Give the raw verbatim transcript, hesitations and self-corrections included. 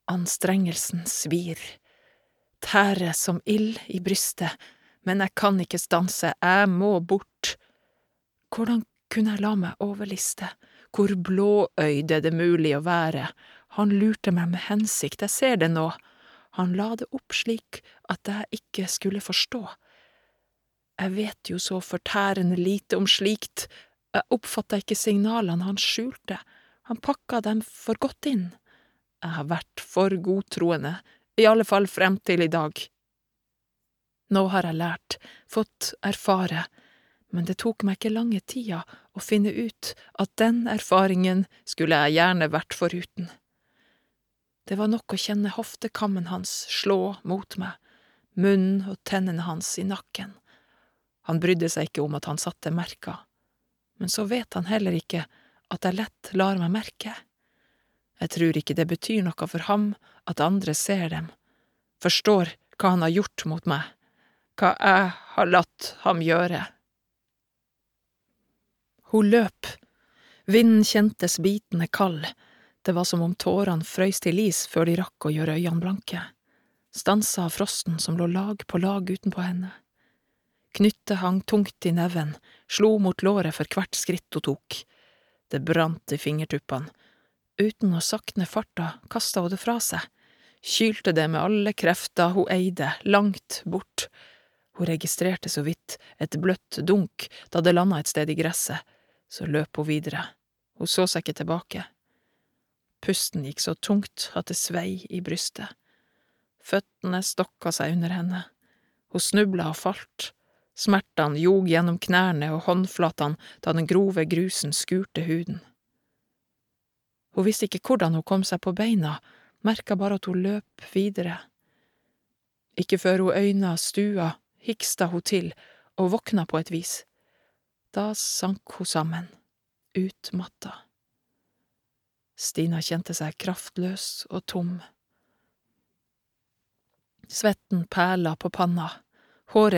Anstrengelsen svir. Tære som ild i brystet, men jeg kan ikke stanse, jeg må bort. Hvordan kunne jeg la meg overliste? Hvor blåøyd er det mulig å være? Han lurte meg med hensikt, jeg ser det nå. Han la det opp slik at jeg ikke skulle forstå. Jeg vet jo så fortærende lite om slikt, jeg oppfattet ikke signalene han skjulte, han pakka dem for godt inn. Jeg har vært for godtroende, i alle fall frem til i dag. Nå har jeg lært, fått erfare, men det tok meg ikke lange tida å finne ut at den erfaringen skulle jeg gjerne vært foruten. Det var nok å kjenne hoftekammen hans slå mot meg, munnen og tennene hans i nakken. Han brydde seg ikke om at han satte merker, men så vet han heller ikke at jeg lett lar meg merke. Jeg tror ikke det betyr noe for ham at andre ser dem, forstår hva han har gjort mot meg, hva jeg har latt ham gjøre. Hun løp. Vinden kjentes bitende kald. Det var som om tårene frøys til is før de rakk å gjøre øynene blanke. Stansa av frosten som lå lag på lag utenpå henne. Knyttet hang tungt i neven, slo mot låret for hvert skritt hun tok. Det brant i fingertuppene. Uten å sakne farta kastet hun det fra seg. Kylte det med alle krefter hun eide, langt bort. Hun registrerte så vidt et bløtt dunk da det landet et sted i gresset. Så løp hun videre. Hun så seg ikke tilbake. Pusten gikk så tungt at det svei i brystet. Føttene stokka seg under henne. Hun snubla og falt. Smertene jog gjennom knærne og håndflatene da den grove grusen skurte huden. Hun visste ikke hvordan hun kom seg på beina, merket bare at hun løp videre. Ikke før hun øyna stua, hiksta hun til og våkna på et vis. Da sank hun sammen, utmatta. Stina kjente seg kraftløs og tom. Svetten perla på panna, håret